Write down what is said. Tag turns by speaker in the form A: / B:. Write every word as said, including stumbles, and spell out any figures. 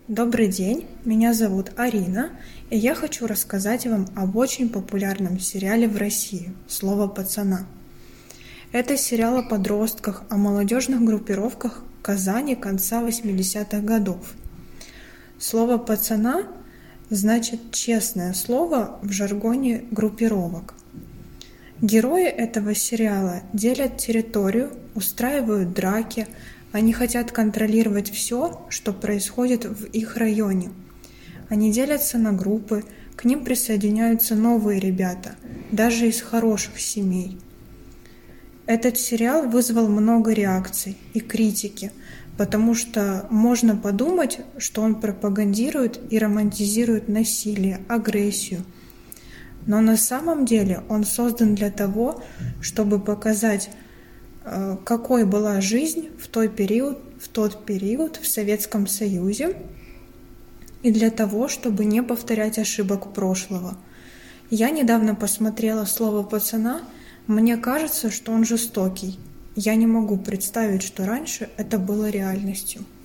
A: Добрый день, меня зовут Арина, и я хочу рассказать вам об очень популярном сериале в России «Слово пацана». Это сериал о подростках, о молодежных группировках Казани конца восьмидесятых годов. Слово «пацана» значит «честное слово» в жаргоне группировок. Герои этого сериала делят территорию, устраивают драки, они хотят контролировать все, что происходит в их районе. Они делятся на группы, к ним присоединяются новые ребята, даже из хороших семей. Этот сериал вызвал много реакций и критики, потому что можно подумать, что он пропагандирует и романтизирует насилие, агрессию. Но на самом деле он создан для того, чтобы показать, какой была жизнь в тот период, в тот период в Советском Союзе, и для того, чтобы не повторять ошибок прошлого. Я недавно посмотрела «Слово пацана», мне кажется, что он жестокий. Я не могу представить, что раньше это было реальностью.